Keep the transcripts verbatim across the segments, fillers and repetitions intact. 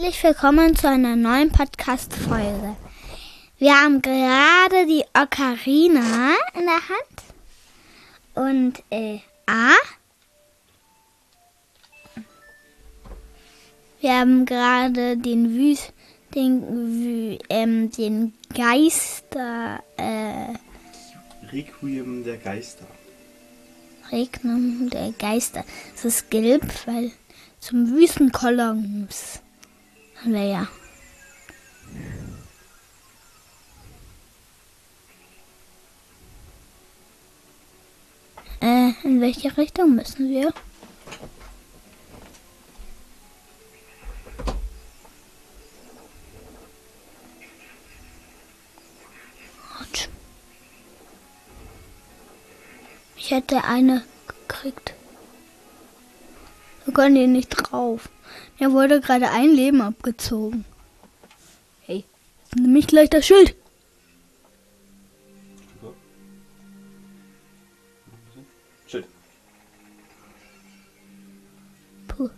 Herzlich willkommen zu einer neuen Podcast-Folge. Wir haben gerade die Ocarina in der Hand und äh, A. Wir haben gerade den Wüst, den, Wü, ähm, den Geister, äh, Requiem der Geister. Requiem der Geister. Es ist gelb, weil zum Wüstenkolons haben wir ja. Äh, in welche Richtung müssen wir? Ich hätte eine gekriegt. Wir können hier nicht drauf. Mir wurde gerade ein Leben abgezogen. Hey, nimm mich gleich das Schild. Schild. Puh.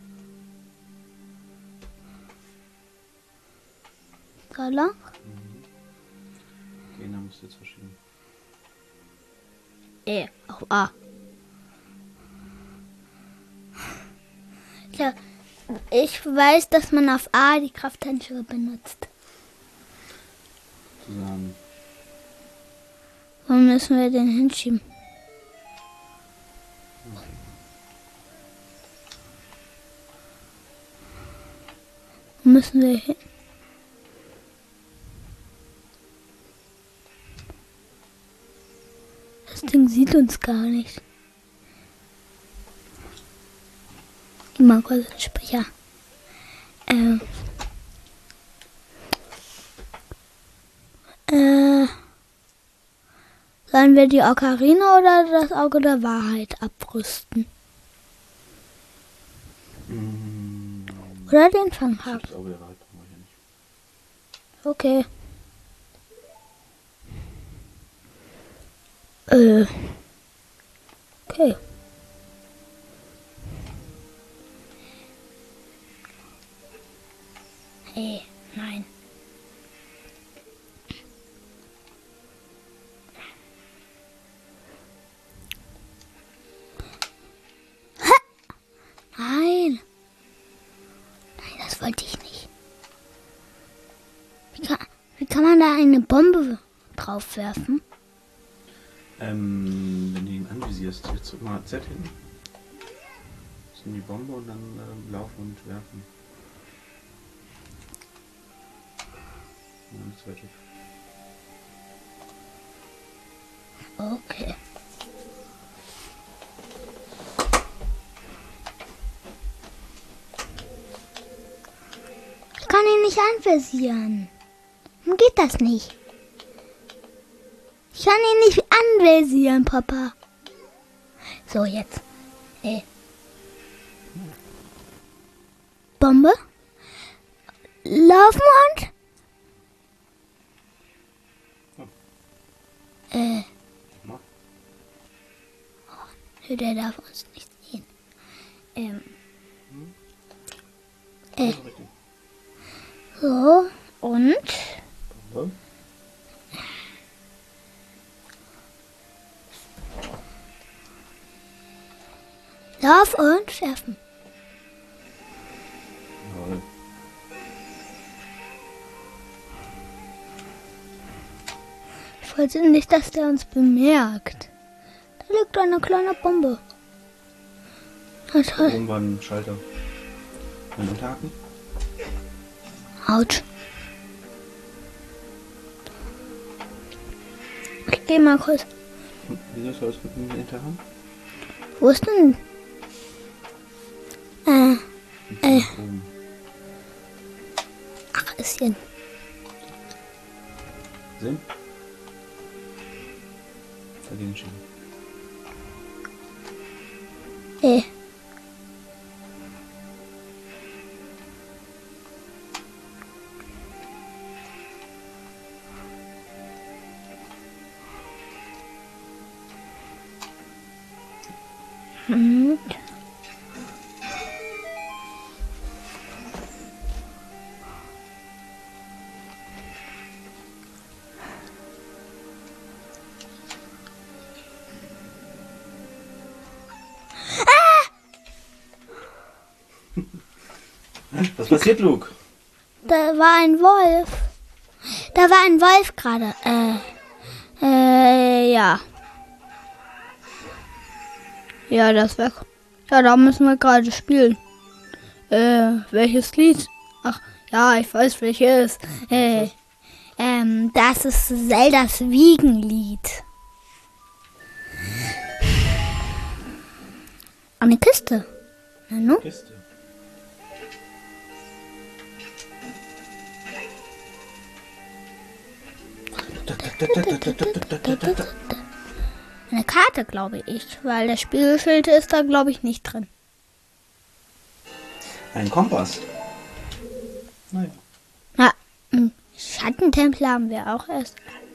Da lang? Mhm. Den haben wir jetzt verschieben. E, auf A. Ja, ich weiß, dass man auf A die Krafthandschuhe benutzt. Zusammen. Wo müssen wir den hinschieben? Wo müssen wir hin? Das Ding sieht uns gar nicht. Immer kurz ein Sprecher. Ähm. Äh. Sollen wir die Ocarina oder das Auge der Wahrheit abrüsten? Mhm. Oder den Fanghaken? Das Auge der Wahrheit brauchen wir ja nicht. Okay. Äh. Okay. Hey, nein. Ha! Nein. Nein, das wollte ich nicht. Wie kann, wie kann man da eine Bombe drauf werfen? Ähm, wenn du ihn anvisierst, jetzt drück mal Z hin. Das ist die Bombe und dann ähm, laufen und werfen. Und dann ist es weg. Okay. Ich kann ihn nicht anvisieren. Warum geht das nicht? Ich kann ihn nicht anvisieren, Papa. So, jetzt. Äh. Bombe. Laufen und... Äh. Oh, der darf uns nicht sehen. Ähm. Äh. So, und... Bombe. Lauf und werfen. Jawohl. Ich wollte nicht, dass der uns bemerkt. Da liegt eine kleine Bombe. Na toll. Oben war ein Schalter. Ein Unterhaken. Autsch. Ich geh mal kurz. Wieso soll es mit dem Hinterhand? Wo ist denn? Äh, äh. Oben. Ach, ist hier. Sehen? Dagegen schieben. Äh. Und Was passiert, Luke? Da war ein Wolf. Da war ein Wolf gerade. Äh, äh, ja. Ja, das weg. Ja, da müssen wir gerade spielen. Äh, welches Lied? Ach, ja, ich weiß welches. Äh, ähm, das ist Zeldas Wiegenlied. Eine Kiste. Na, no? Kiste. Eine Karte, glaube ich, weil der Spiegelschild ist da, glaube ich, nicht drin. Ein Kompass. Naja. Na, einen Schattentempel haben wir auch erst.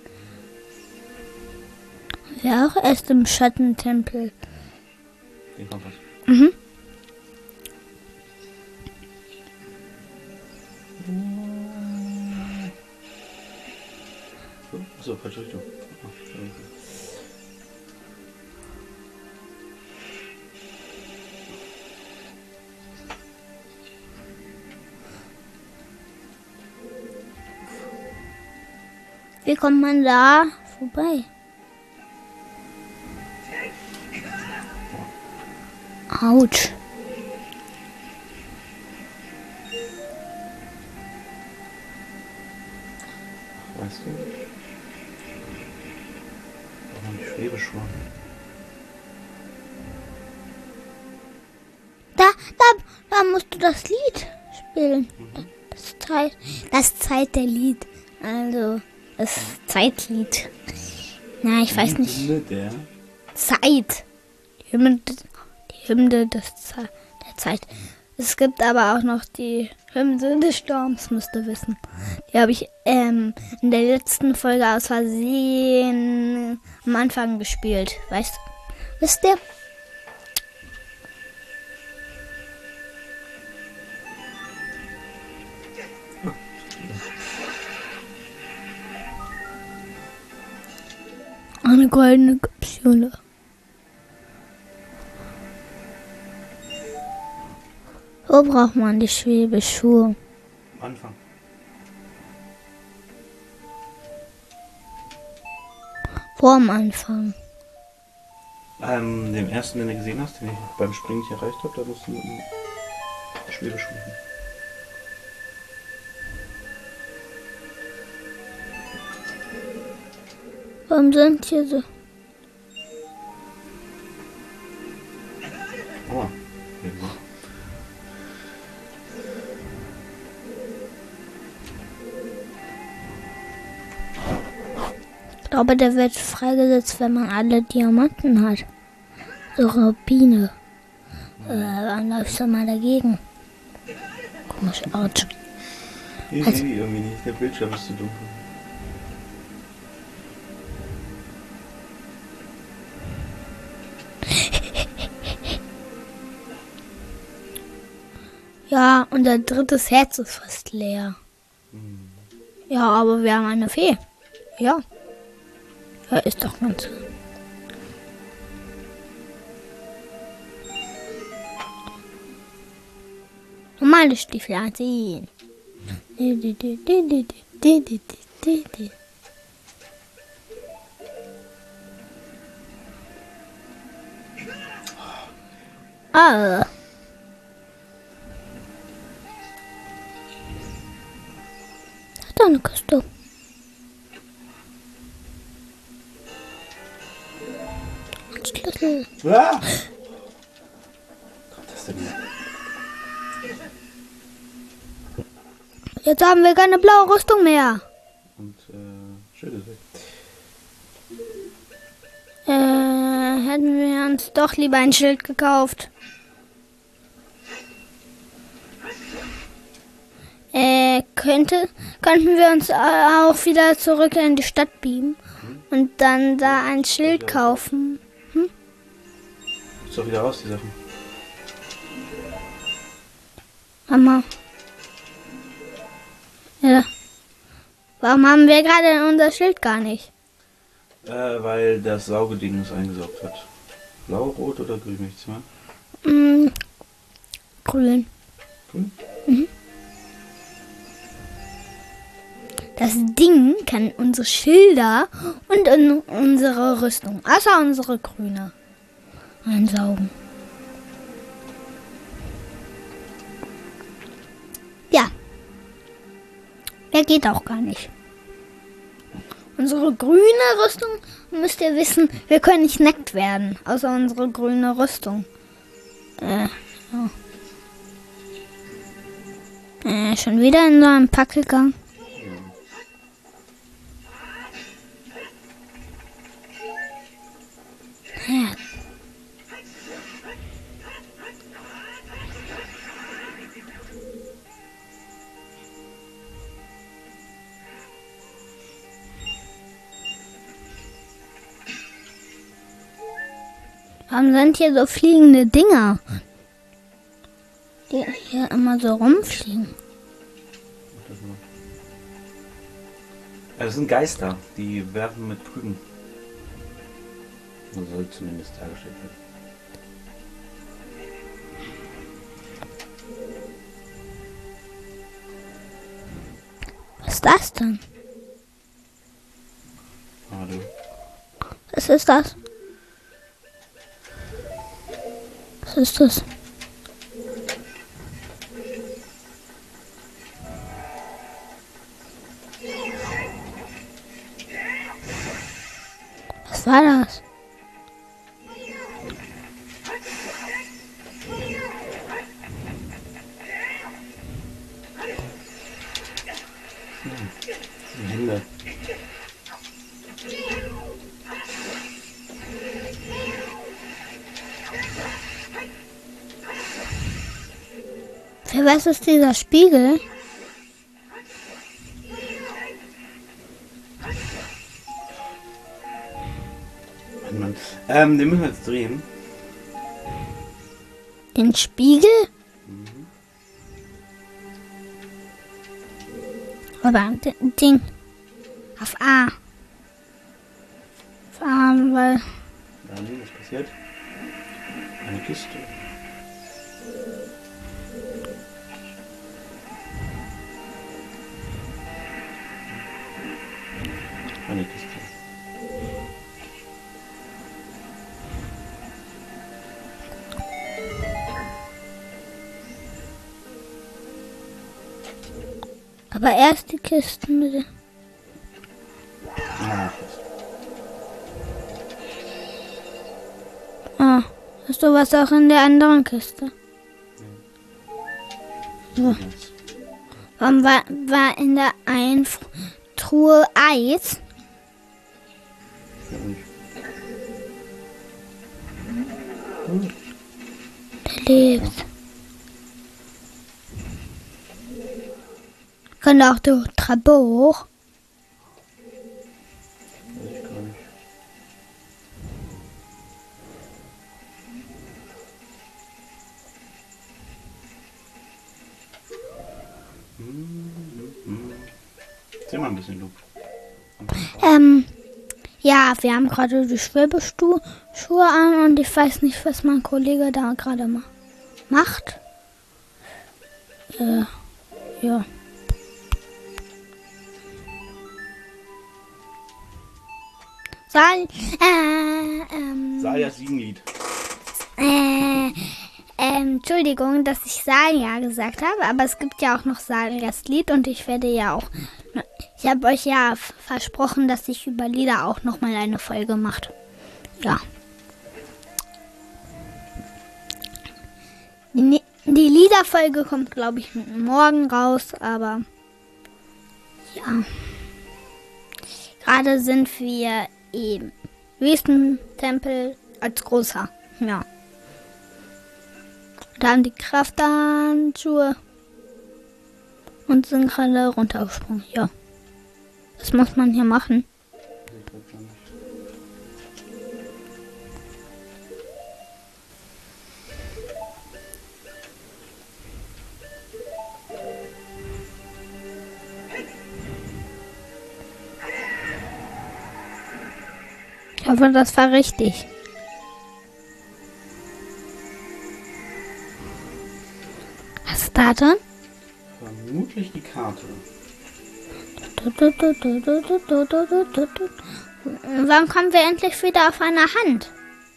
Wir auch erst im Schattentempel. Den Kompass. Mhm. So, falsche Richtung. Oh, sorry. Wie kommt man da vorbei? Autsch. Weißt du? Warum die Schwebeschuhe? Da, da, da musst du das Lied spielen. Mhm. Das Zeit, das Zeit der Lied. Also, das Zeitlied. Na, ich weiß nicht. Hymne der Zeit. Die Hymne, die Hymne des Ze der Zeit. Es gibt aber auch noch die Hymne des Sturms, müsst ihr wissen. Die habe ich ähm, in der letzten Folge aus Versehen am Anfang gespielt. Weißt du? Wisst ihr? Eine goldene Kapsule. Wo braucht man die Schwebeschuhe? am Anfang. Vor dem Anfang. Ähm, dem ersten, den du gesehen hast, den ich beim Springen nicht erreicht habe, da musst du mit dem Schwebeschuh machen. Warum sind hier so? Oh, irgendwo. Ich glaube, der wird freigesetzt, wenn man alle Diamanten hat. So Rubine. Äh, dann läufst du mal dagegen. Komisch, out. Ich Also- sehe die irgendwie nicht, der Bildschirm ist zu dunkel. Ja, unser drittes Herz ist fast leer. Hm. Ja, aber wir haben eine Fee. Ja. Ja, ist doch ganz. Normale Stiefel anziehen. Di, di, di, di, di, di, di, di, di. Ah. Hat doch eine Kiste. Ein Schlüssel. Ah! Kommt das denn her? Jetzt haben wir keine blaue Rüstung mehr. Und äh, Schild ist weg. Äh, hätten wir uns doch lieber ein Schild gekauft. Äh, könnte, könnten wir uns äh, auch wieder zurück in die Stadt beamen und dann da ein Schild kaufen. Ist doch wieder raus, die Sachen. Mama. Ja. Warum haben wir gerade unser Schild gar nicht? Äh, weil das Saugeding es eingesaugt hat. Blau, rot oder grün, nichts mehr? Mm, grün. Grün? Mhm. Das Ding kann unsere Schilder und in unsere Rüstung, außer unsere grüne, einsaugen. Ja. Der geht auch gar nicht. Unsere grüne Rüstung, müsst ihr wissen, wir können nicht nackt werden, außer unsere grüne Rüstung. Äh, ja. Äh, schon wieder in so einen Pack gegangen. Ja. Warum sind hier so fliegende Dinger, die hier immer so rumfliegen? Das sind Geister, die werfen mit Krügen. So soll zumindest dargestellt werden. Was ist das denn? Hallo. Was ist das? Was ist das? Was war das? Hm. Hände. Für was ist dieser Spiegel? Mann, Mann. Ähm, den müssen wir jetzt drehen. Den Spiegel? Mhm. Aber d- Ding. Auf A. Auf A, weil... Dann, was passiert? Eine Kiste. Eine Kiste. Aber erst die Kisten bitte. Ja, Ah, hast du was auch in der anderen Kiste? So. jetzt. Warum war, war in der einen F- Truhe Eis? Ja, nicht. Der lebt. Kann auch durch Treppe hoch. Weiß ich gar nicht. Hm, hm, hm. Erzähl mal ein bisschen, Luke. Ähm, ja, wir haben gerade die Schwebeschuhe an und ich weiß nicht, was mein Kollege da gerade ma- macht. Äh, ja. Sal, äh, ähm, Salia Siegenlied. äh, ähm, Entschuldigung, dass ich Salia gesagt habe, aber es gibt ja auch noch Salias Lied und ich werde ja auch, ich habe euch ja f- versprochen, dass ich über Lieder auch nochmal eine Folge macht. Ja. Die, Ne- die Liederfolge kommt, glaube ich, morgen raus, aber ja. Gerade sind wir im Wüstentempel als Großer. Ja. Da haben die Krafthandschuhe und sind gerade runtergesprungen. Ja. Was muss man hier machen? Ich weiß gar nicht. Ich hoffe, das war richtig. Was ist da drin? Vermutlich die Karte. Das Wann kommen wir endlich wieder auf einer Hand?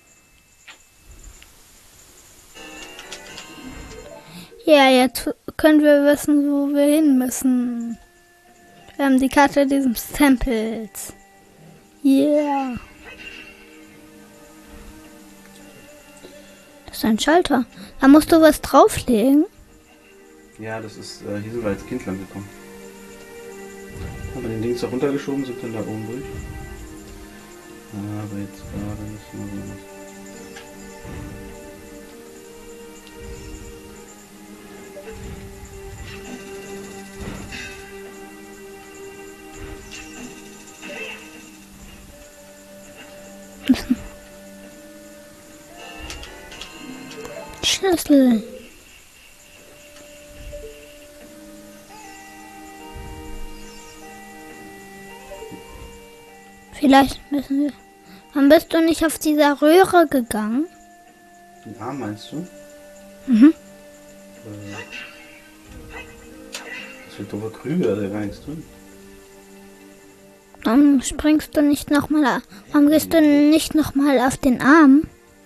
Ja, jetzt können wir wissen, wo wir hin müssen. Wir haben die Karte dieses Tempels. Yeah. Das ist ein Schalter. Da musst du was drauflegen. Ja, das ist, äh, hier sind wir als Kind lang gekommen. Haben wir den Dings auch runtergeschoben, sind dann da oben durch. Aber jetzt gerade nicht mehr so was. Schlüssel. Vielleicht müssen wir... Wann bist du nicht auf dieser Röhre gegangen? Den Arm meinst du? Mhm. Äh, das wird doofe Krüge, da ist gar nichts drin. Warum springst du nicht nochmal... Warum gehst du nicht nochmal auf den Arm?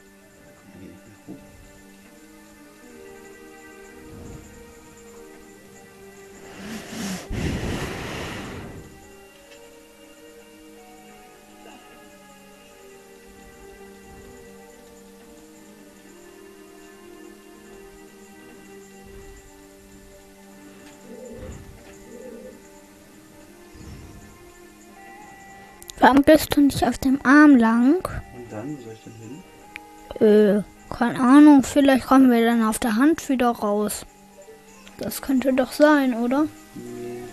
Warum gehst du nicht auf dem Arm lang? Und dann, wo soll ich denn hin? Äh, keine Ahnung, vielleicht kommen wir dann auf der Hand wieder raus. Das könnte doch sein, oder? Nee.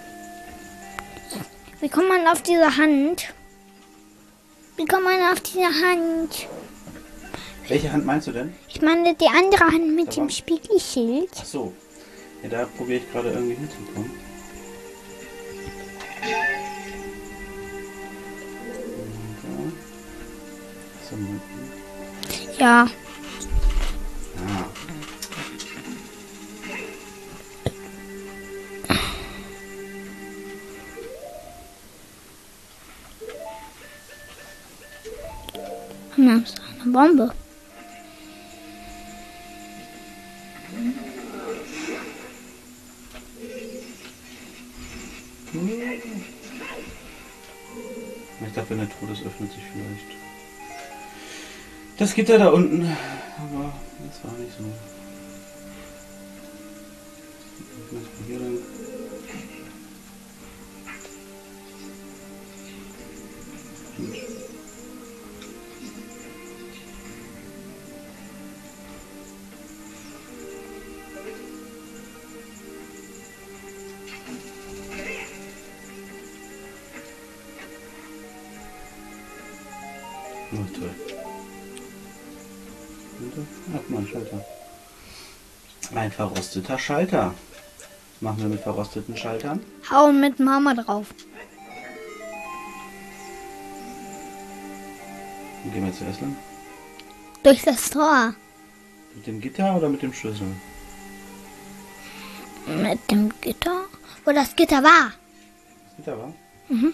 Wie kommt man auf diese Hand? Wie kommt man auf diese Hand? Welche Hand meinst du denn? Ich meine die andere Hand mit Da dem war- Spiegelschild. Ach so. Ja, da probiere ich gerade irgendwie hinzukommen. Und da. So, Moment. Ja. Ah. Hm, das ist eine Bombe. Ich dachte, wenn der Tod ist, öffnet sich vielleicht das Gitter da unten. Aber das war nicht so. Was hier dann? Oh, toll. Ach, guck mal, ein Schalter. Ein verrosteter Schalter. Was machen wir mit verrosteten Schaltern? Hauen mit Mama drauf. Wo gehen wir zuerst lang? Durch das Tor. Mit dem Gitter oder mit dem Schlüssel? Mit dem Gitter? Wo das Gitter war. Das Gitter war? Mhm.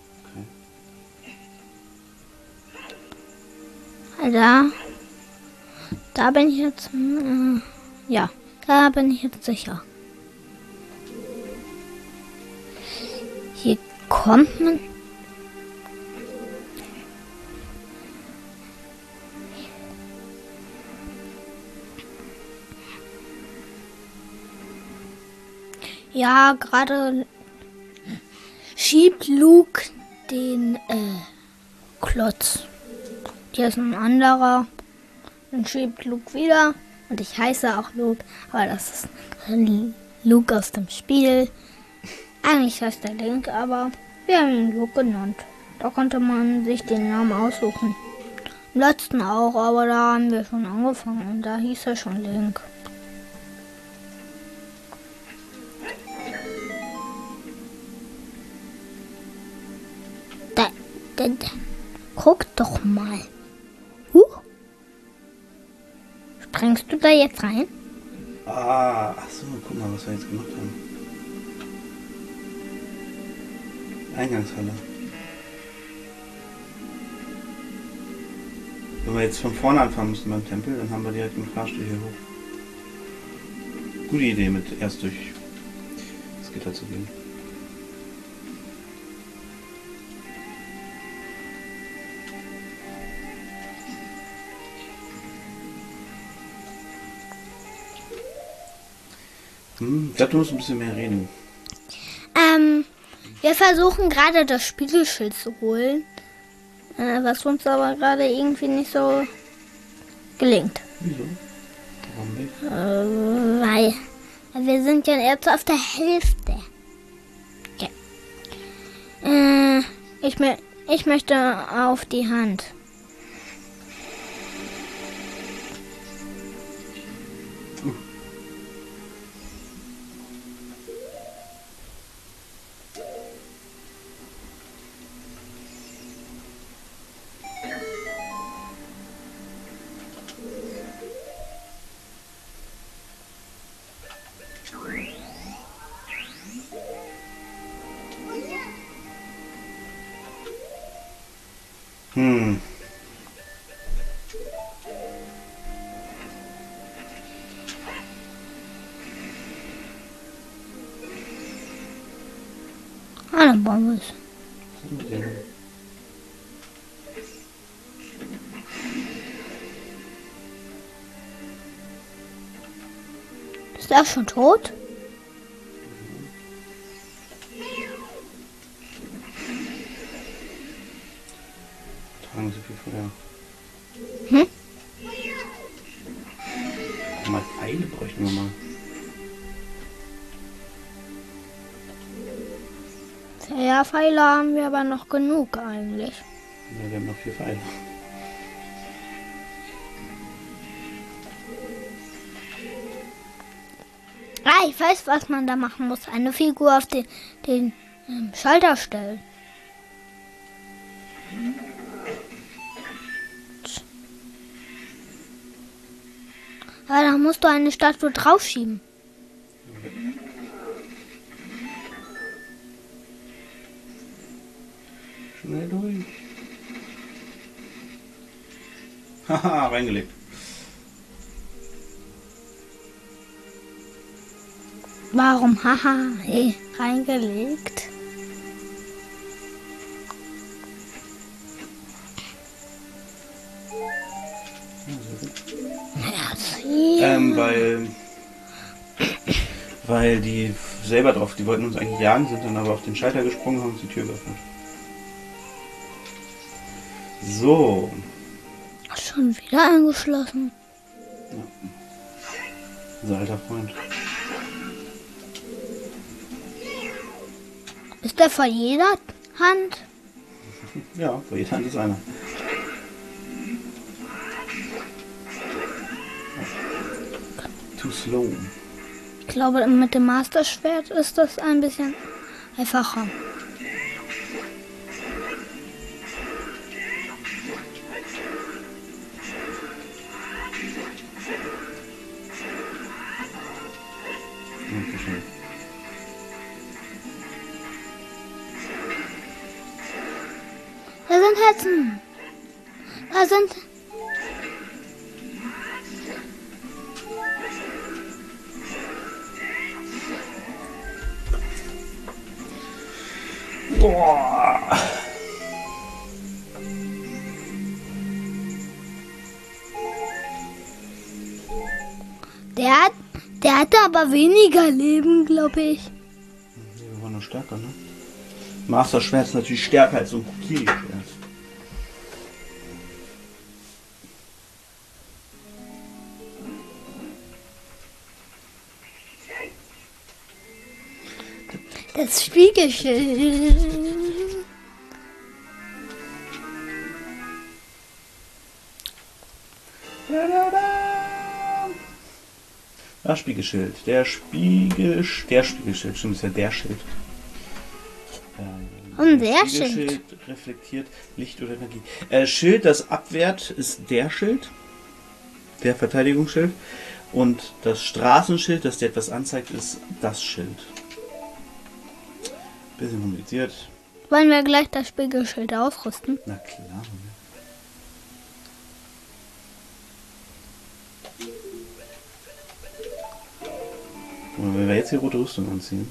Okay. Da. Da bin ich jetzt. Äh, ja, da bin ich jetzt sicher. Hier kommt man. Ja, gerade schiebt Luke den äh, Klotz. Hier ist ein anderer. Dann schiebt Luke wieder. Und ich heiße auch Luke. Aber das ist Luke aus dem Spiel. Eigentlich heißt er Link, aber wir haben ihn Luke genannt. Da konnte man sich den Namen aussuchen. Im letzten auch, aber da haben wir schon angefangen. Und da hieß er schon Link. Da, da, da. Guck doch mal. Huch. Springst du da jetzt rein? Ah, ach so, guck mal, was wir jetzt gemacht haben. Eingangshalle. Wenn wir jetzt von vorne anfangen müssen beim Tempel, dann haben wir direkt einen Fahrstuhl hier hoch. Gute Idee, mit erst durch das Gitter zu gehen. Hm, ich glaube, du musst ein bisschen mehr reden. Ähm, wir versuchen gerade das Spiegelschild zu holen, äh, was uns aber gerade irgendwie nicht so gelingt. Wieso? Warum nicht? Äh, weil, weil wir sind ja erst auf der Hälfte. Okay. Äh, ich, mö ich möchte auf die Hand. Hm. Ah, dann bauen wir es. Ist er schon tot? Tragen so viel Feuer. Hm? Mal Pfeile bräuchten wir mal. Ja, Pfeile haben wir aber noch genug eigentlich. Ja, wir haben noch vier Pfeile. Ah, ich weiß, was man da machen muss. Eine Figur auf den, den ähm, Schalter stellen. Aber da musst du eine Statue draufschieben. Schnell durch. Haha, reingelegt. Warum? Haha, hey, reingelegt. Ja, sie. Ähm, weil. Weil die selber drauf, die wollten uns eigentlich jagen, sind dann aber auf den Schalter gesprungen und haben uns die Tür geöffnet. So. Schon wieder eingeschlossen. Ja. Unser alter Freund. Ist der vor jeder Hand? Ja, vor jeder Hand ist einer. Too slow. Ich glaube, mit dem Master-Schwert ist das ein bisschen einfacher. Okay. Da sind Herzen. Da sind... Boah. Der hat, der hatte aber weniger Leben, glaube ich. Wir waren noch stärker, ne? Master Schwert ist natürlich stärker als so ein Kukiri-Schwert. Das Spiegelschild. Das Spiegelschild. Der Spiegel... Der Spiegelschild. Stimmt, ist ja der Schild. Ähm, Und der der Spiegelschild reflektiert Licht oder Energie. Äh, Schild, das abwehrt, ist der Schild. Der Verteidigungsschild. Und das Straßenschild, das dir etwas anzeigt, ist das Schild. Bisschen kompliziert. Wollen wir gleich das Spiegelschild aufrüsten? Na klar. Und wenn wir jetzt die rote Rüstung anziehen,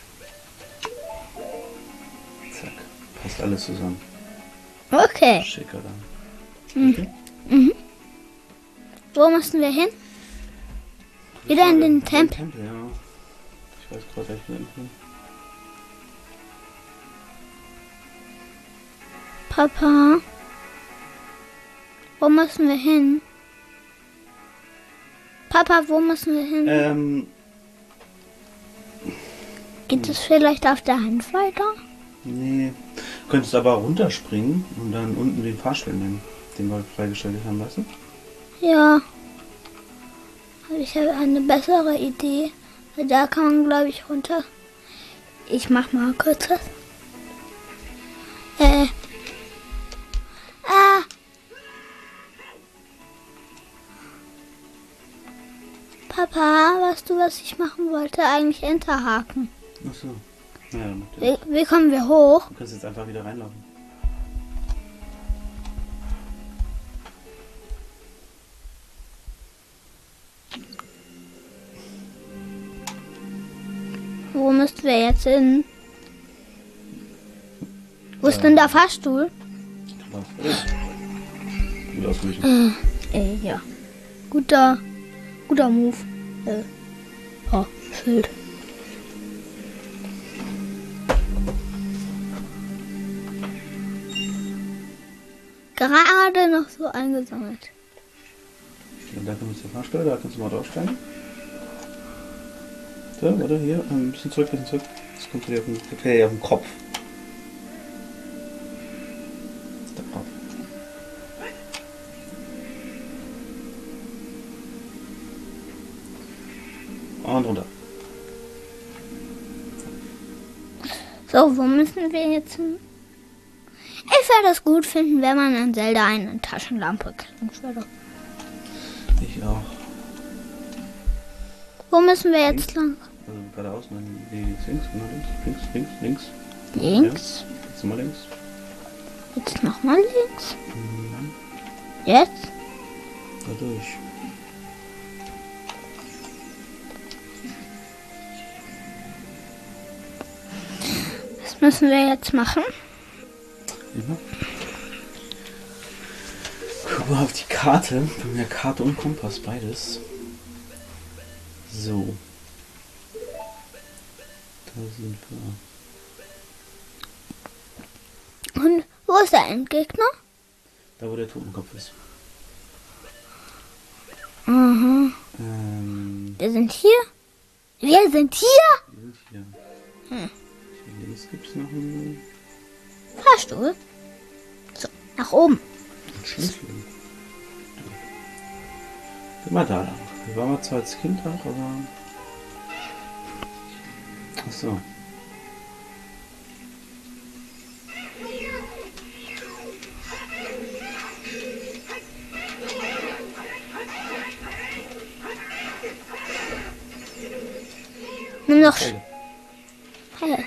zack, passt alles zusammen. Okay. Schicker dann. Okay. Mhm. Wo müssen wir hin? Wieder in den Tempel. Tempel, ja. Ich weiß gerade nicht mehr. Papa, wo müssen wir hin? Papa, wo müssen wir hin? Ähm, Geht es vielleicht auf der Hand weiter? nee. Du könntest aber runterspringen und dann unten den Fahrstuhl nehmen, den wir freigeschaltet haben, weißt du? Ja. Aber ich habe eine bessere Idee. Weil da kann man, glaube ich, runter. Ich mach mal kurz was. Äh. Ah. Papa, weißt du, was ich machen wollte? Eigentlich Enterhaken. Achso. Naja, macht ja Wie, nichts. wie kommen wir hoch? Du kannst jetzt einfach wieder reinlaufen. Wo müssten wir jetzt hin? Wo ist denn der Fahrstuhl? Gut ausgewichen. Äh, ja. Guter, guter Move. Äh, oh, Schild. Gerade noch so eingesammelt. Und da kommt jetzt der Fahrstuhl, da kannst du mal draufsteigen. So, oder hier, ein bisschen zurück, ein bisschen zurück. Das kommt dir auf den, das dir auf den Kopf. Da drauf. Und runter. So, wo müssen wir jetzt hin? Ich würde es gut finden, wenn man in Zelda eine Taschenlampe kriegen würde. Ich auch. Wo müssen wir jetzt lang? Also geradeaus, dann links, links, genau links, links, links, links. Links. Ja, jetzt mal links. Jetzt nochmal links. Mhm. Jetzt? Da durch. Was müssen wir jetzt machen? Ja. Guck mal auf die Karte. Wir haben ja Karte und Kompass, beides. So. Da sind wir. Und wo ist der Endgegner? Da wo der Totenkopf ist. Mhm. Ähm, Wir sind hier. Wir sind hier. wir sind hier. Hm. Hier links gibt es noch einen, Fahrstuhl. So, nach oben. einen Schlüssel. Geh mal da lang. Wir waren mal zwar als Kind auch, aber... Achso. Nimm noch Pfeile. Pfeile.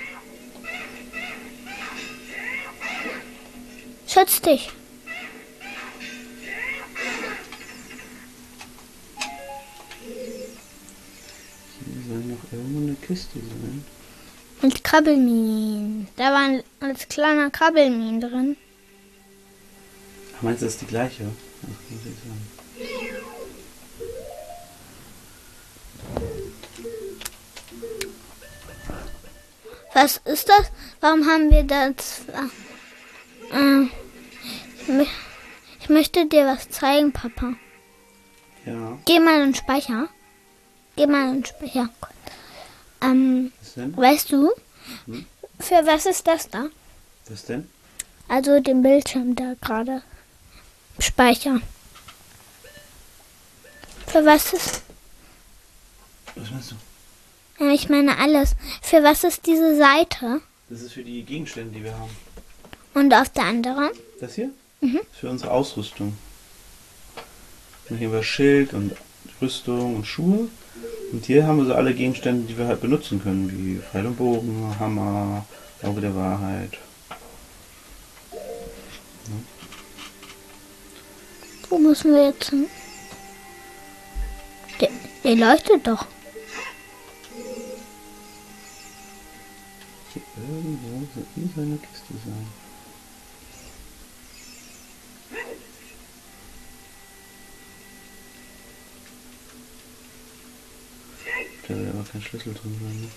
Schütz dich. Hier soll noch irgendwo eine Kiste sein. Und Krabbelminen. Da waren als kleiner Krabbelminen drin. Ach, meinst du, das ist die gleiche? Das muss ich sagen. Was ist das? Warum haben wir das? Äh, ich, mö- ich möchte dir was zeigen, Papa. Ja, Geh mal in den Speicher. Geh mal in den Speicher. Ähm, was denn? weißt du, Hm? für was ist das da? Was denn? Also den Bildschirm da gerade. Speicher. Für was ist... Was meinst du? Ja, ich meine alles. Für was ist diese Seite? Das ist für die Gegenstände, die wir haben. Und auf der anderen? Das hier? Mhm. Ist für unsere Ausrüstung. Und hier haben wir Schild und Rüstung und Schuhe. Und hier haben wir so alle Gegenstände, die wir halt benutzen können, wie Pfeil und Bogen, Hammer, Auge der Wahrheit. Wo müssen wir jetzt hin? Der, der leuchtet doch. Hier irgendwo soll irgendwo eine Kiste sein. Da wird aber kein Schlüssel drin sein, ne?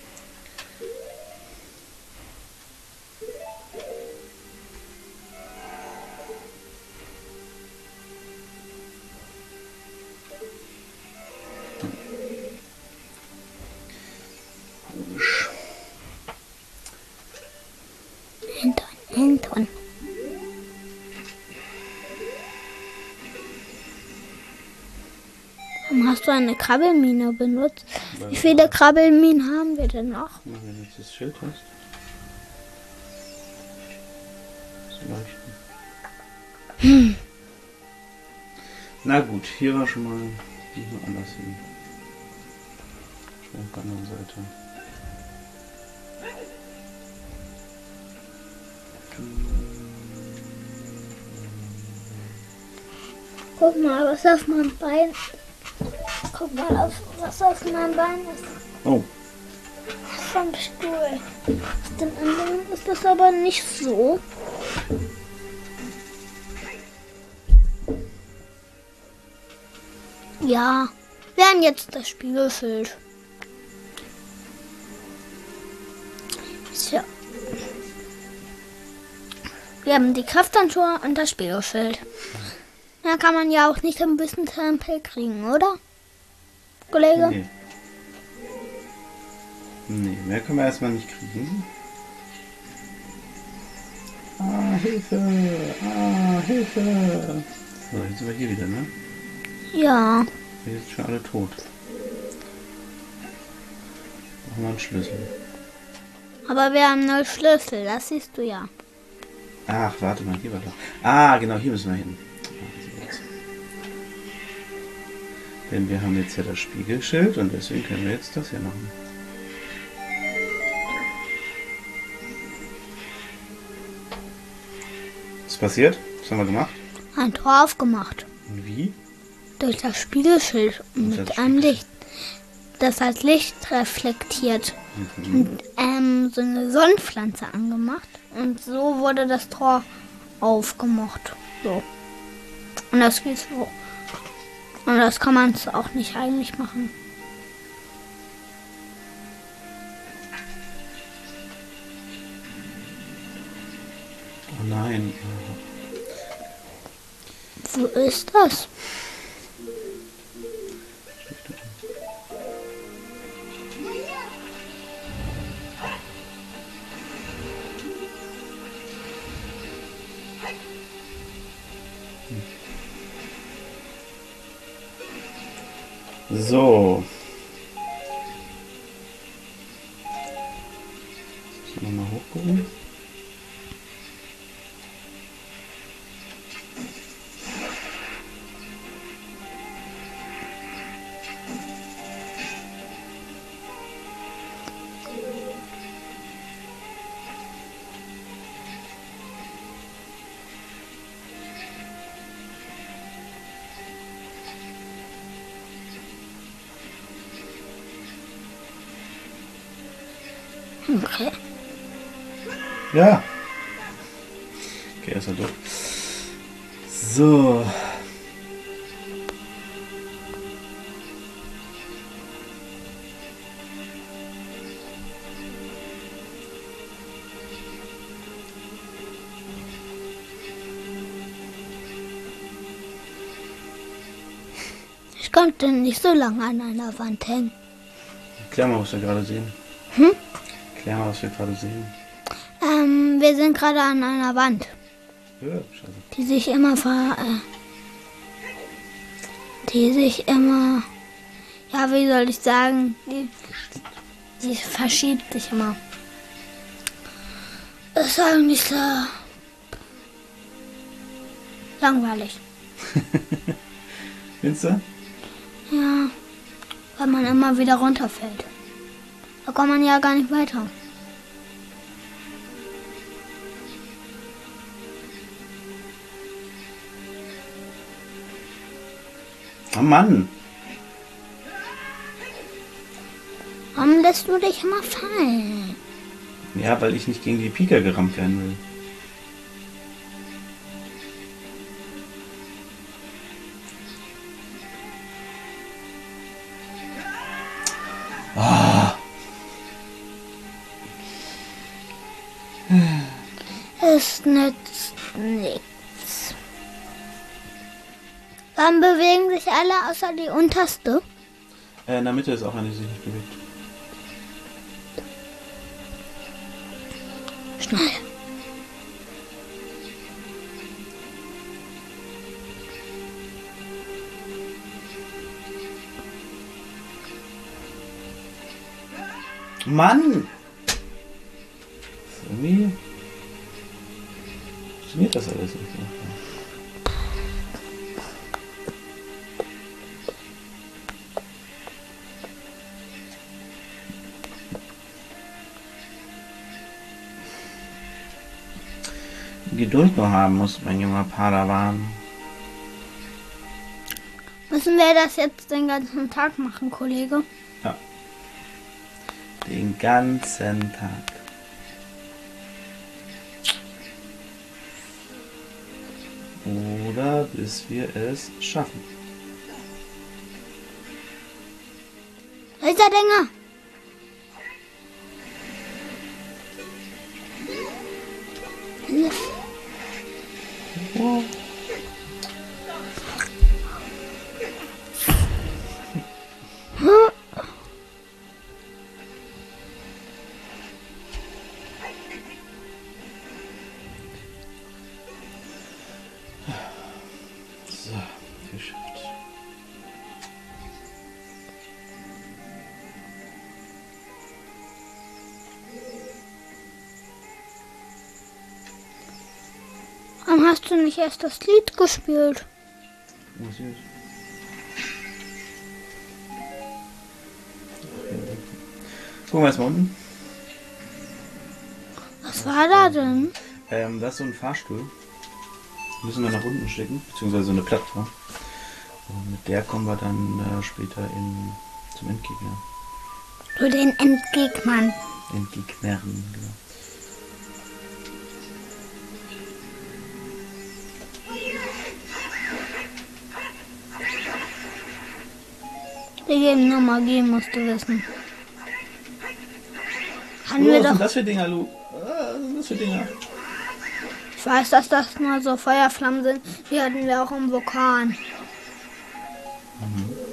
Hinton, Hinton. Warum hast du eine Krabbelmine benutzt? Wie viele Krabbelminen haben wir denn noch? Na, wenn du jetzt das Schild hast. Das leuchten. Hm. Na gut, hier war schon mal noch anders hin. Schon auf der anderen Seite. Guck mal, was auf meinem Bein. Guck mal, auf, was auf meinem Bein ist. Oh. Vom Stuhl. Auf dem anderen ist das aber nicht so. Ja, wir haben jetzt das Spiegelschild. So. Wir haben die Krafthandschuhe und das Spiegelschild. Da kann man ja auch nicht ein bisschen Tempel kriegen, oder? Kollege? Nee. Nee, mehr können wir erstmal nicht kriegen. Ah, Hilfe! Ah, Hilfe! So, jetzt sind wir hier wieder, ne? Ja. Wir sind schon alle tot. Brauchen wir einen Schlüssel. Aber wir haben null Schlüssel, das siehst du ja. Ach, warte mal, hier war doch. Ah, genau, hier müssen wir hin. Denn wir haben jetzt ja das Spiegelschild und deswegen können wir jetzt das hier machen. Was ist passiert? Was haben wir gemacht? Ein Tor aufgemacht. Und wie? Durch das Spiegelschild Und mit das einem Spiegel- Licht. Das als Licht reflektiert. Mhm. Und ähm, so eine Sonnenpflanze angemacht. Und so wurde das Tor aufgemacht. So. Und das geht so. Und das kann man auch nicht heimlich machen. Oh nein. Wo ist das? So. Müssen wir mal hochgucken. Okay. Ja. Okay, erstmal durch. So. Ich konnte nicht so lange an einer Wand hängen. Klär mal, was wir gerade sehen. Hm? Klär mal, was wir gerade sehen. Ähm, wir sind gerade an einer Wand, Ja, scheiße. die sich immer ver... Äh, die sich immer... Ja, wie soll ich sagen? Die, die verschiebt sich immer. Das ist eigentlich so... langweilig. Findest du? Ja, weil man immer wieder runterfällt. Da kommt man ja gar nicht weiter. Oh Mann. Warum lässt du dich immer fallen? Ja, weil ich nicht gegen die Pika gerammt werden will. Es nützt nichts. Dann bewegen sich alle außer die unterste. Äh, in der Mitte ist auch eine, die sich nicht bewegt. Schnell. Mann! Irgendwie funktioniert das alles nicht. Geduld nur haben muss, mein junger Padawan. Müssen wir das jetzt den ganzen Tag machen, Kollege? Ja. Den ganzen Tag. Oder bis wir es schaffen. Laserdinger! Oh. So, geschafft. Warum hast du nicht erst das Lied gespielt? Was ist jetzt? Gucken wir erstmal unten. Was war da denn? Ähm, das ist so ein Fahrstuhl. Müssen wir nach unten schicken, beziehungsweise so eine Plattform. Und mit der kommen wir dann äh, später in, zum Endgegner. Zu den Endgegnern. Endgegnern, genau. Wir geben nur Magie, musst du wissen. Haben Oh, wir was sind doch. das für Dinger, Lu? Ah, was sind das für Dinger? Ich weiß, dass das nur so Feuerflammen sind. Die hatten wir auch im Vulkan. Mhm.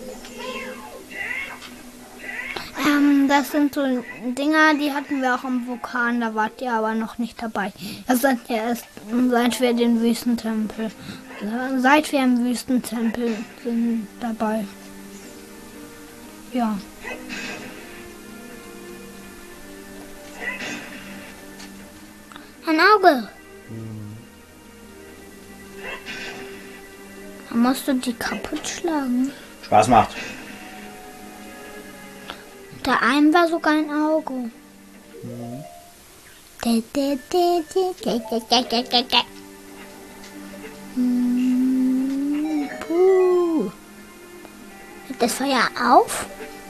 Ähm, das sind so Dinger, die hatten wir auch im Vulkan. Da wart ihr aber noch nicht dabei. Das seid ihr erst, seit wir den Wüstentempel, seit wir im Wüstentempel sind dabei. Ja. Ein Auge. Dann musst du die kaputt schlagen. Spaß macht. Der einen war sogar ein Auge. Hm, puh. Hört das Feuer auf?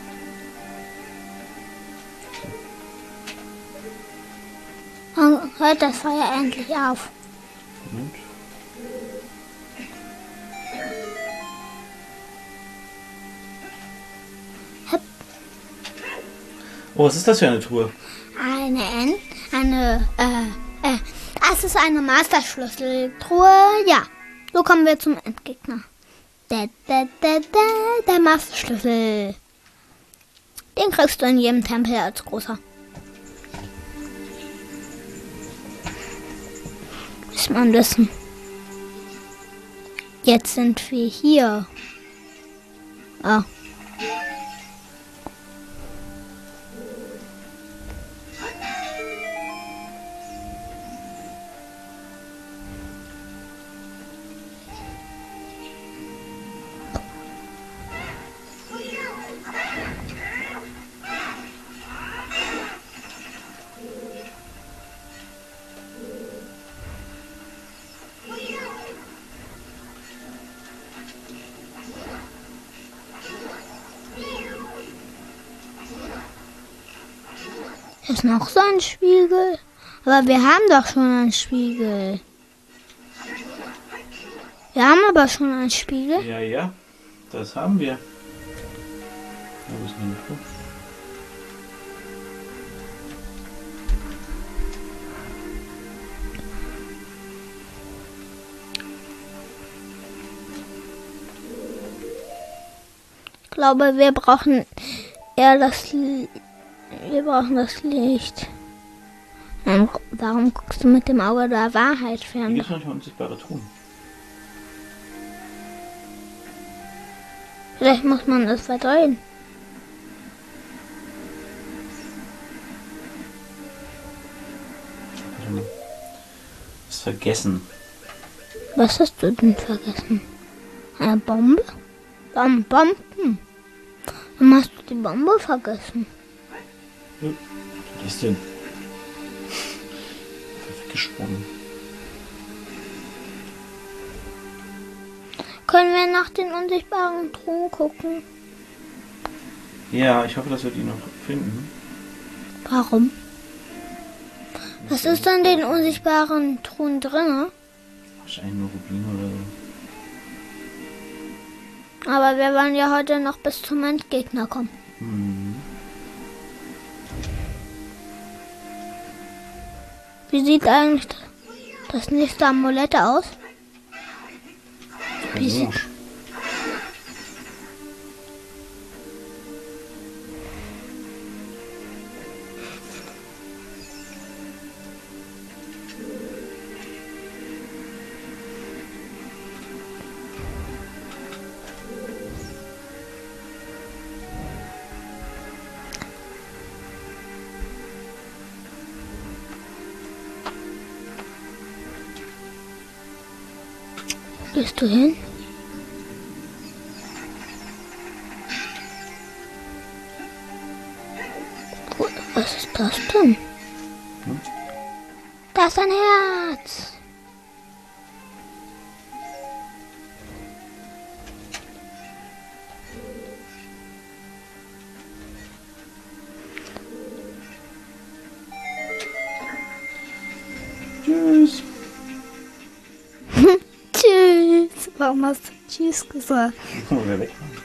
Wann hört das Feuer endlich auf? Und? Hüpp. Oh, was ist das für eine Truhe? Eine N, eine, äh, äh, das ist eine Masterschlüsseltruhe. Ja, so kommen wir zum Endgegner. Da, da, da, da, der Masterschlüssel. Den kriegst du in jedem Tempel als großer. Muss man wissen. Jetzt sind wir hier. Ah. Ist noch so ein Spiegel? Aber wir haben doch schon einen Spiegel. Wir haben aber schon einen Spiegel. Ja, ja, das haben wir. Wo ist denn der Mikro? Ich glaube, wir brauchen eher das Li- Wir brauchen das Licht. Ähm, Warum guckst du mit dem Auge der Wahrheit Hier fern? gibt es manchmal unsichtbare Truhen. Vielleicht muss man das verdrehen. Warte mal. Ist vergessen. Was hast du denn vergessen? Eine Bombe? Bom Bomben? Warum hast du die Bombe vergessen? Ja, was ist denn? Weggesprungen. Können wir nach den unsichtbaren Truhen gucken? Ja, ich hoffe, dass wir die noch finden. Warum? Was ist denn in den unsichtbaren Truhen drin? Wahrscheinlich nur Rubine oder so. Aber wir wollen ja heute noch bis zum Endgegner kommen. Hm. Wie sieht eigentlich das nächste Amulett aus? Wie sieht- Orange. Gehst du hin? Wo- Was ist das denn? Hm? Da ist ein Herz. Tschüss. Tschüss. Warum hast du Tschüss gesagt? Wo wir weg waren.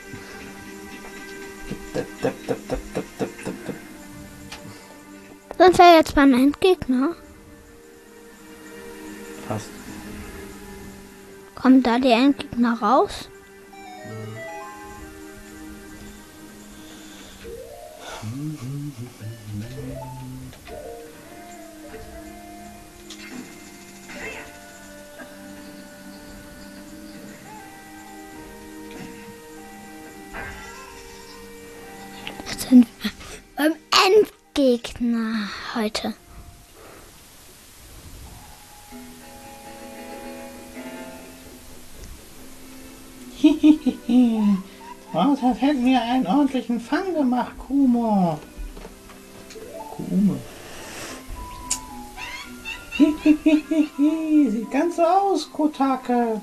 Dap, dap, dap, dap, dap, dap, dap, dap. Sind wir jetzt beim Endgegner? Fast. Kommt da die Endgegner raus? Jetzt sind wir beim Endgegner heute. Was hat hätten wir einen ordentlichen Fang gemacht, Kumo? Kumo. Sieht ganz so aus, Kotake.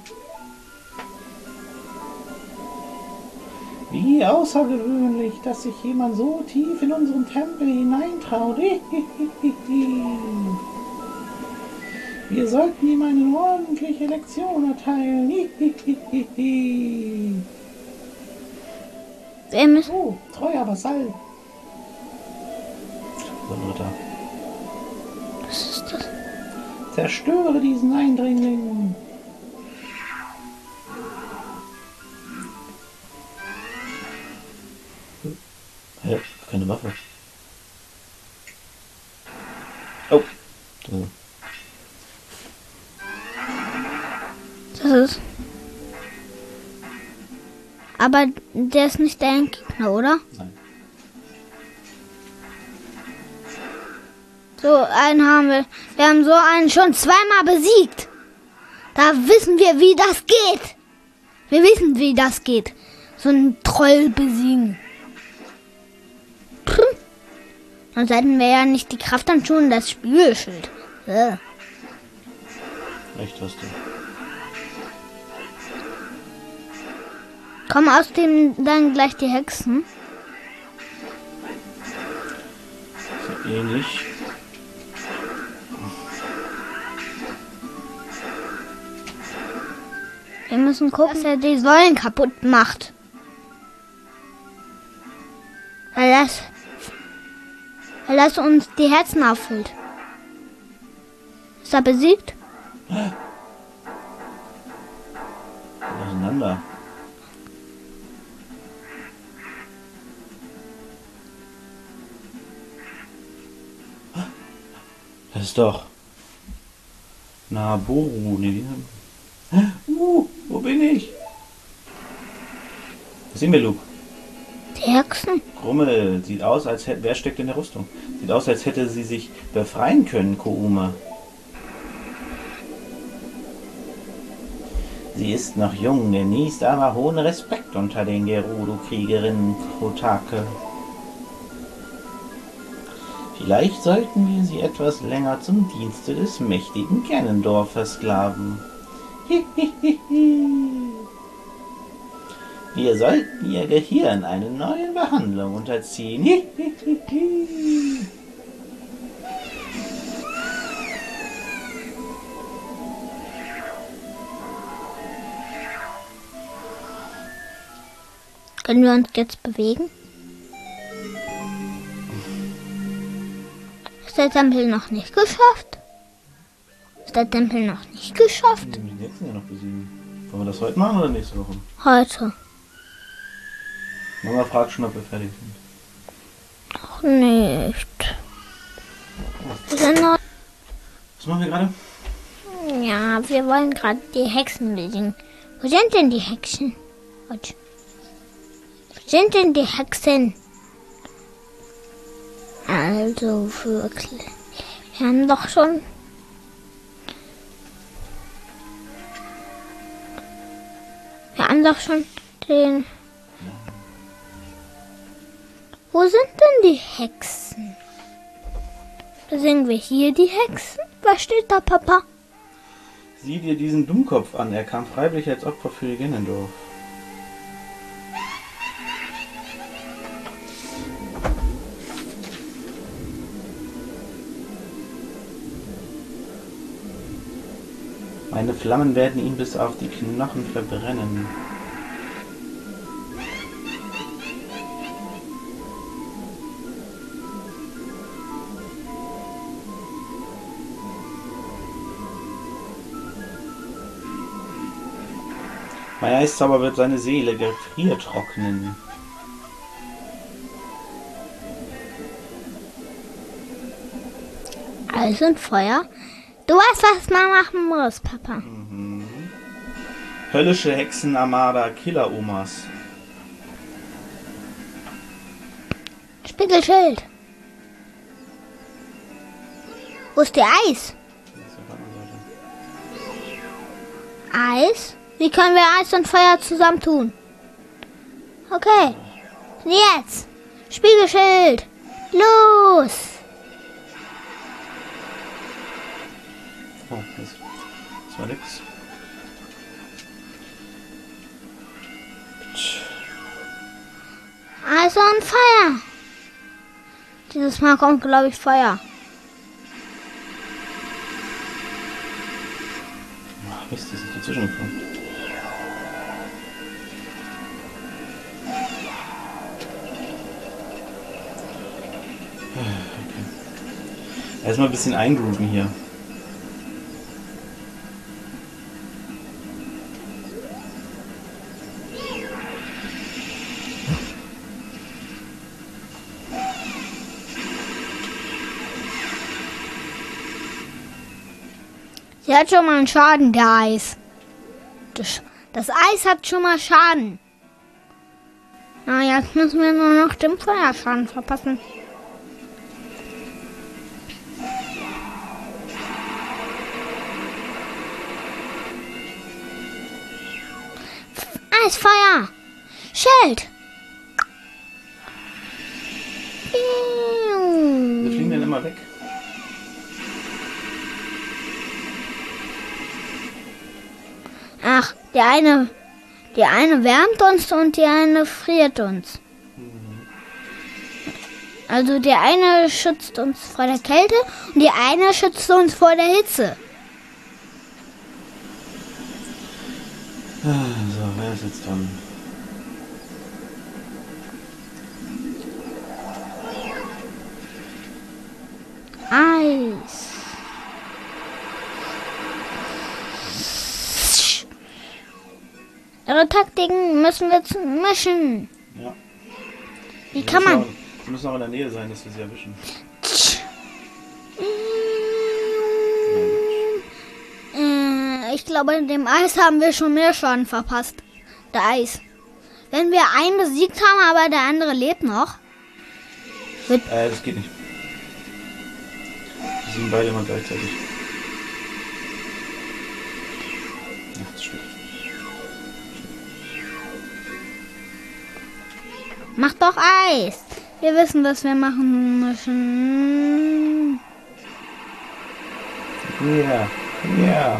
Wie außergewöhnlich, dass sich jemand so tief in unseren Tempel hineintraut. Wir sollten ihm eine ordentliche Lektion erteilen. Wir müssen Oh, treuer Vasall. Ritter. Was ist das? Zerstöre diesen Eindringling. Hä? Keine Waffe. Oh. So. Das ist. Aber der ist nicht der Endgegner, oder? Nein. So einen haben wir. Wir haben so einen schon zweimal besiegt. Da wissen wir, wie das geht. Wir wissen, wie das geht. So einen Troll besiegen. Puh. Sonst hätten wir ja nicht die Kraftandschuhe und das Spiegelschild. Ja. Recht hast du. Kommen aus dem dann gleich die Hexen. ähnlich. Wir müssen gucken, dass er die Säulen kaputt macht. Weil das, weil das uns die Herzen auffüllt. Ist er besiegt? Auseinander. Das ist doch Naboru. Nee, uh, wo bin ich? Was sehen wir, Luke? Die Hexen. Grummel. Sieht aus, als hätte... Wer steckt in der Rüstung? Sieht aus, als hätte sie sich befreien können, Kouma. Sie ist noch jung, genießt aber hohen Respekt unter den Gerudo-Kriegerinnen Kotake. Vielleicht sollten wir sie etwas länger zum Dienste des mächtigen Ganondorf versklaven. Wir sollten ihr Gehirn eine neue Behandlung unterziehen. Können wir uns jetzt bewegen? Ist der Tempel noch nicht geschafft? Ist der Tempel noch nicht geschafft? Wir müssen jetzt ja noch besiegen. Wollen wir das heute machen oder nächste Woche? Heute. Mama fragt schon, ob wir fertig sind. Noch nicht. Wir sind noch... Was machen wir gerade? Ja, wir wollen gerade die Hexen besiegen. Wo sind denn die Hexen? Warte. Wo sind denn die Hexen? Also wirklich. Wir haben doch schon... Wir haben doch schon den... Wo sind denn die Hexen? Da sehen wir hier die Hexen. Was steht da, Papa? Sieh dir diesen Dummkopf an. Er kam freiwillig als Opfer für Ganondorf. Meine Flammen werden ihn bis auf die Knochen verbrennen. Mein Eiszauber wird seine Seele gefriertrocknen. Eis und Feuer. Du weißt, was man machen muss, Papa. Mhm. Höllische Hexenarmada, Killer-Omas. Spiegelschild. Wo ist der Eis? Eis? Wie können wir Eis und Feuer zusammentun? Okay. Jetzt. Spiegelschild. Los. Oh, das, das war nix. Eis und Feuer. Dieses Mal kommt, glaube ich, Feuer. Ach, Mist, das ist dazwischen gekommen. Okay. Erstmal ein bisschen eingrooven hier. Sie hat schon mal einen Schaden, der Eis. Das, das Eis hat schon mal Schaden. Na, jetzt müssen wir nur noch den Feuerschaden verpassen. Eis, Feuer! Schild! Wir fliegen dann immer weg. Ach, die eine, die eine wärmt uns und die eine friert uns. Also der eine schützt uns vor der Kälte und die eine schützt uns vor der Hitze. So, wer ist jetzt dran? Eis. Ihre Taktiken müssen wir zu- mischen. Ja. Wie kann man? Sie müssen auch in der Nähe sein, dass wir sie erwischen. Äh, ich glaube, in dem Eis haben wir schon mehr Schaden verpasst. Der Eis. Wenn wir einen besiegt haben, aber der andere lebt noch. Äh, das geht nicht. Wir sind beide immer gleichzeitig. Ach, das ist schlecht. Mach doch Eis. Wir wissen, was wir machen müssen. Ja, ja.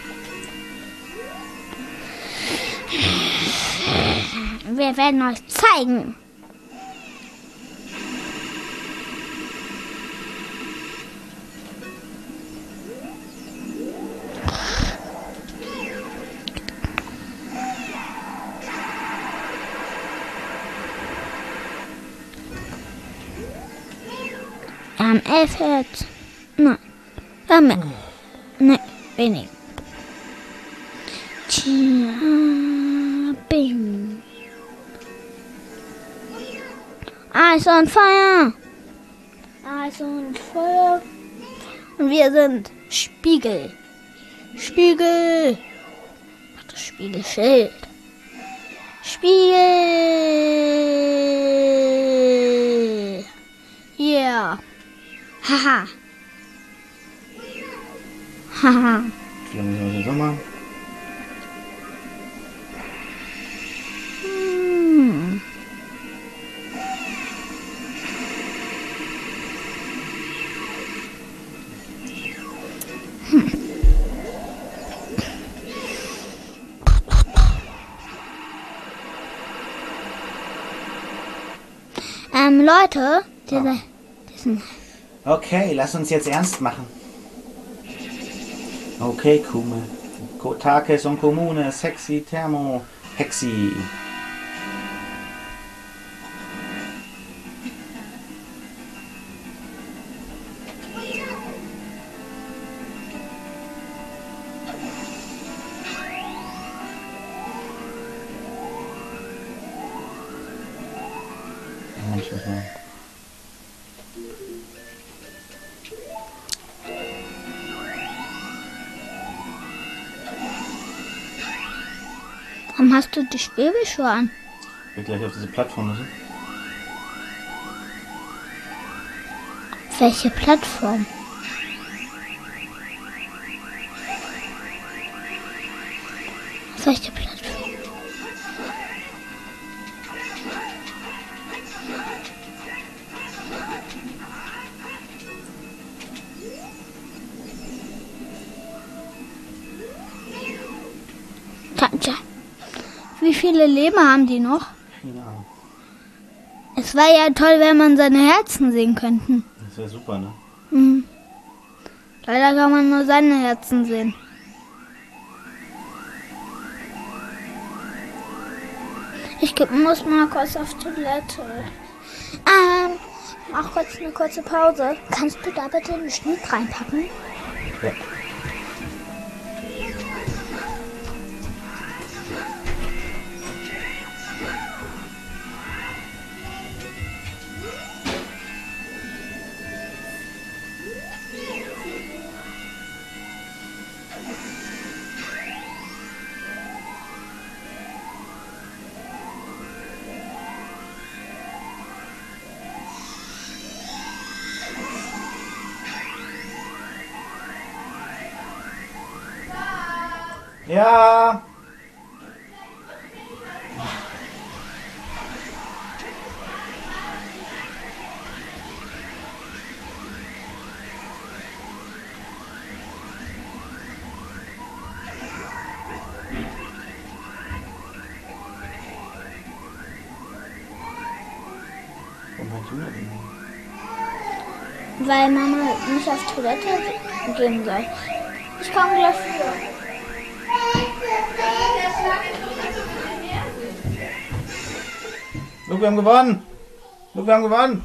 Wir werden euch zeigen. Wir haben elf Herz. Nein. Wir haben mehr. Nein, wenig. Tja, bing. Eis und Feuer. Eis und Feuer. Und wir sind Spiegel. Spiegel. Ach, das Spiegelschild. Spiegel. Yeah. Haha. Haha. Wie lange müssen wir das noch machen? Hm. Hm. Ähm, Leute, diese, diesen Okay, lass uns jetzt ernst machen. Okay, Kume. Kotake son Kommune, sexy Thermo, Hexi. Warum hast du die Schwebelschuhe an? Ich will gleich auf diese Plattform müssen. Welche Plattform? Welche Plattform? Tja. Wie viele Leben haben die noch? Keine Ahnung. Es wäre ja toll, wenn man seine Herzen sehen könnten. Das wäre super, ne? Mhm. Leider kann man nur seine Herzen sehen. Ich geb- muss mal kurz auf Toilette. Ähm, mach kurz eine kurze Pause. Kannst du da bitte einen Schnitt reinpacken? Ja. Ja. Wo meinst du denn? weil Mama nicht auf Toilette gehen soll. Ich komme gleich wieder. Look, wir haben gewonnen! Look, wir haben gewonnen!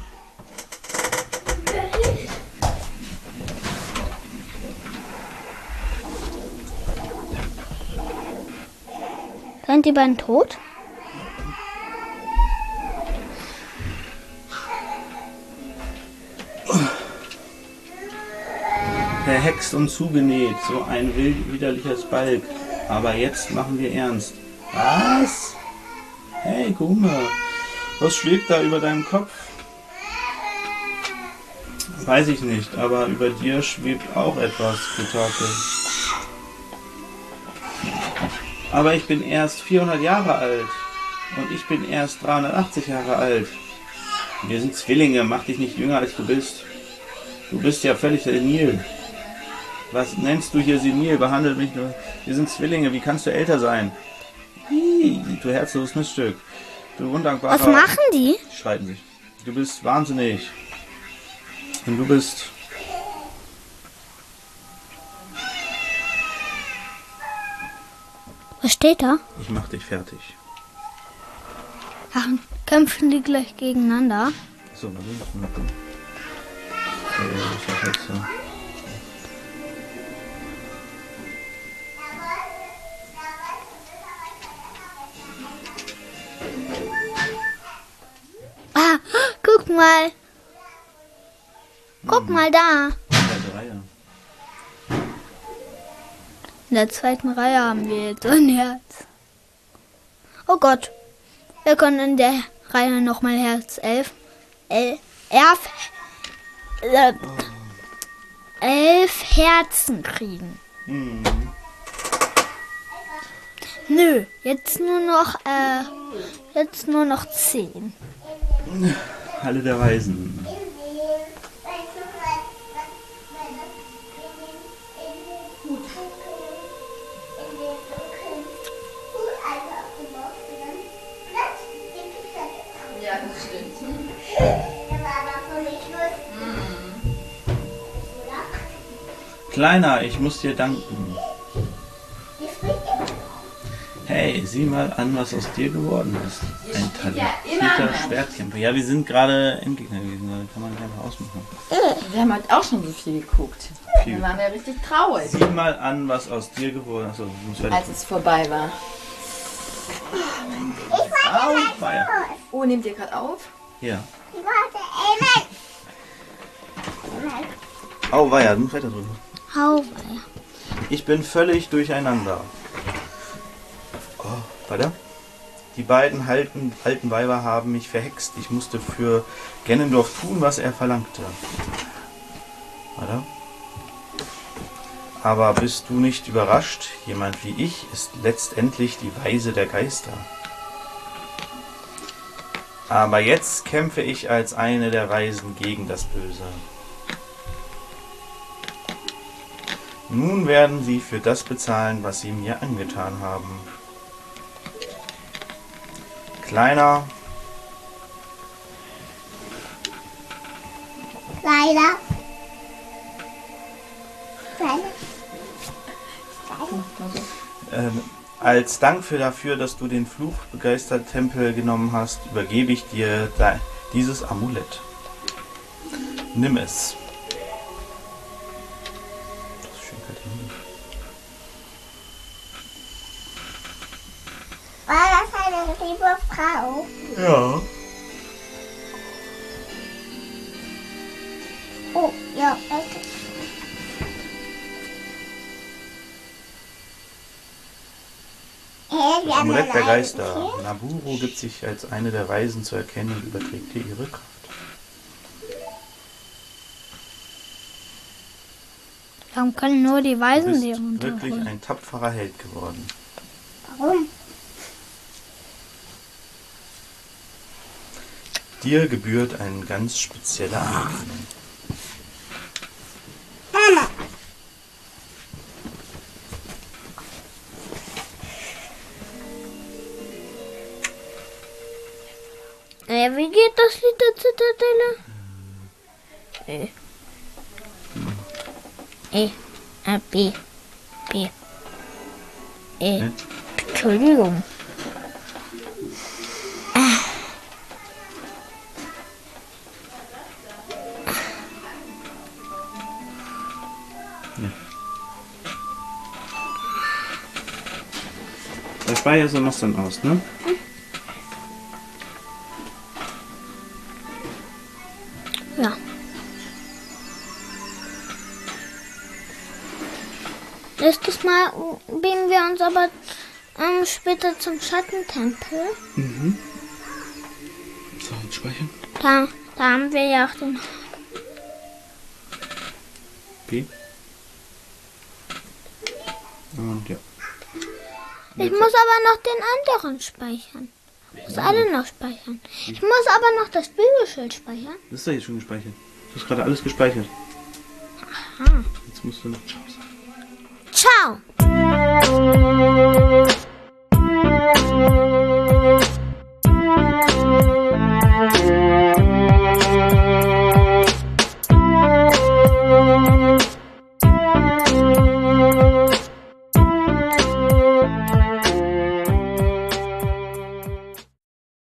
Sind die beiden tot? Verhext und zugenäht, so ein wild widerlicher Balk. Aber jetzt machen wir ernst. Was? Hey, guck mal. Was schwebt da über deinem Kopf? Weiß ich nicht, aber über dir schwebt auch etwas, Futake. Aber ich bin erst vierhundert Jahre alt. Und ich bin erst dreihundertachtzig Jahre alt. Wir sind Zwillinge, mach dich nicht jünger als du bist. Du bist ja völlig senil. Was nennst du hier senil? Behandelt mich nur. Wir sind Zwillinge, wie kannst du älter sein? Hi, du herzloses Miststück. Du undankbarer... Was machen die? Die streiten sich. Du bist wahnsinnig. Und du bist... Was steht da? Ich mach dich fertig. Ach, kämpfen die gleich gegeneinander? So, was ist das denn? Okay, was ist das jetzt so? Ah, guck mal. Guck Hm. mal da. Zweite Reihe. In der zweiten Reihe haben wir jetzt ein Herz. Oh Gott. Wir können in der Reihe nochmal Herz elf. El, elf, äh, elf Herzen kriegen. Hm. Nö, jetzt nur noch, äh, jetzt nur noch zehn. Halle der Weisen. Ja, das stimmt. Kleiner, ich muss dir danken. Hey, sieh mal an, was aus dir geworden ist. Ein talentierter Schwertkämpfer. Ja, wir sind gerade Endgegner gewesen, da kann man nicht einfach ausmachen. Wir haben halt auch schon so viel geguckt. Viel. Dann waren wir richtig traurig, Sieh mal an, was aus dir geworden ist. Achso, du musst fertig. als es vorbei war. Au, war ja. Oh, nehmt ihr gerade auf? Ja. Au, war ja, du musst weiter drücken. Hau. Ich bin völlig durcheinander. Oh, weiter. Die beiden alten, alten Weiber haben mich verhext. Ich musste für Ganondorf tun, was er verlangte. Weiter. Aber bist du nicht überrascht? Jemand wie ich ist letztendlich die Weise der Geister. Aber jetzt kämpfe ich als eine der Weisen gegen das Böse. Nun werden sie für das bezahlen, was sie mir angetan haben. Kleiner, Leider. Leider. ähm, als Dank für dafür, dass du den Fluchbegeistertempel genommen hast, übergebe ich dir da, dieses Amulett. Nimm es. Das ist schön kalt hier. War das eine liebe Frau? Ja. Oh, ja, okay. Hey, Das Amulett der Geister. Naburo gibt sich als eine der Weisen zu erkennen und überträgt dir ihre Kraft. Warum können nur die Du Weisen bist die wirklich runterholen? ein tapferer Held geworden. Warum? Dir gebührt ein ganz spezieller Anerkennung. Mama. Äh, wie geht das Lied der Zitadelle? Nee. E, A, B, B, E. Hä? Entschuldigung. Der Speicher so machst du dann aus, ne? Ja. Nächstes Mal beamen wir uns aber ähm, später zum Schattentempel. Mhm. So, jetzt speichern. Da, da haben wir ja auch den... B. Und ja. Ich muss aber noch den anderen speichern. Ich muss alle noch speichern. Ich muss aber noch das Bibelschild speichern. Das ist doch jetzt schon gespeichert. Du hast gerade alles gespeichert. Aha. Jetzt musst du noch Ciao sagen. Ciao.